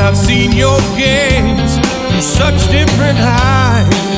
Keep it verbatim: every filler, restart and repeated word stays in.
I've seen your gaze through such different eyes.